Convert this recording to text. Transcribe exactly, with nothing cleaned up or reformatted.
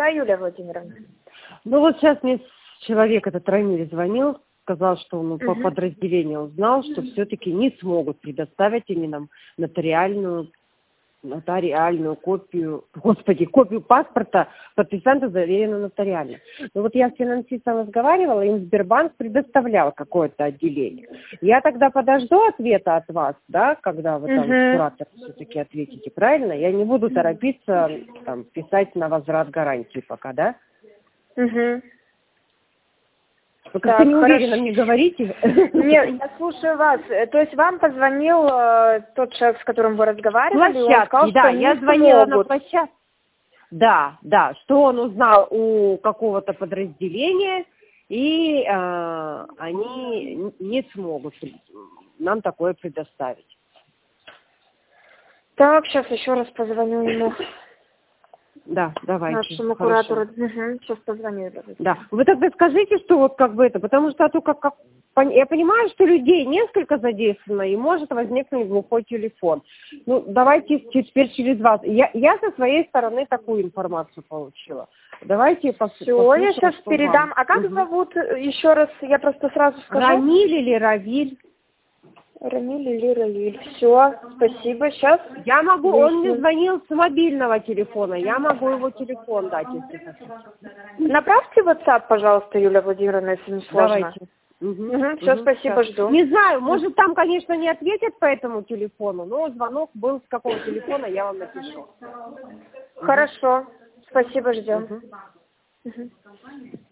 Да, Юлия Владимировна. Ну вот сейчас мне человек, этот Рамиль, звонил, сказал, что он по Угу. подразделению узнал, что все-таки не смогут предоставить именно нотариальную, нотариальную копию, господи, копию паспорта, подписанта, заверенную нотариально. Но вот я с финансистом разговаривала, им Сбербанк предоставлял какое-то отделение. Я тогда подожду ответа от вас, да, когда вы там, Угу. куратор, все-таки ответите, правильно? Я не буду торопиться там, писать на возврат гарантии пока, да? Угу. Вы как-то Так, не хорошо. уверенно мне говорите. Нет, я слушаю вас. Э, То есть вам позвонил э, тот человек, с которым вы разговаривали, и он сказал, Площадки, да, что я не звонила на смогут. площадку. Да, да, что он узнал у какого-то подразделения, и э, они не смогут нам такое предоставить. Так, сейчас еще раз позвоню ему, Да, давайте. нашему Хорошо. куратору. Угу, сейчас позвоню. Да. Вы тогда скажите, что вот как бы это, потому что а то как, как пон- я понимаю, что людей несколько задействовано, и может возникнуть глухой телефон. Ну, давайте теперь через вас. Я, я со своей стороны такую информацию получила. Давайте пос- Все, послушаем, я сейчас что передам. вам. А как Мгм. зовут э, еще раз? Я просто сразу скажу. Рамиль или Равиль? Рамиль или Равиль. Все, спасибо. Сейчас Я могу, он мне выясним. звонил с мобильного телефона, я могу его телефон дать, если хотите. Направьте WhatsApp, пожалуйста, Юлия Владимировна, если не сложно. Давайте. Угу, Угу, все, угу, спасибо, так. жду. Не знаю, может там, конечно, не ответят по этому телефону, но звонок был с какого телефона, я вам напишу. Хорошо, спасибо, ждем. Угу. Угу.